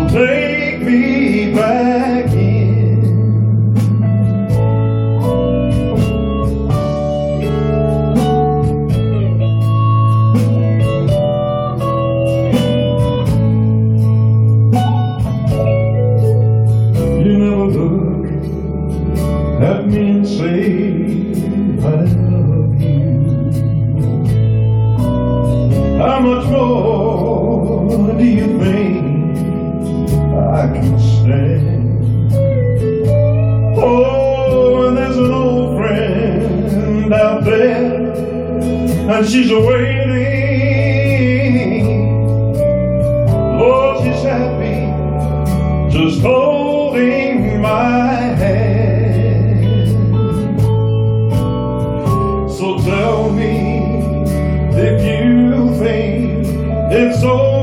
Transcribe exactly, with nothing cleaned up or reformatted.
take me back in. You never look at me and say I love you. How much more do you think I can stand? Oh, and there's an old friend out there, and she's waiting. Lord, she's happy just holding my hand. So tell me if you think it's so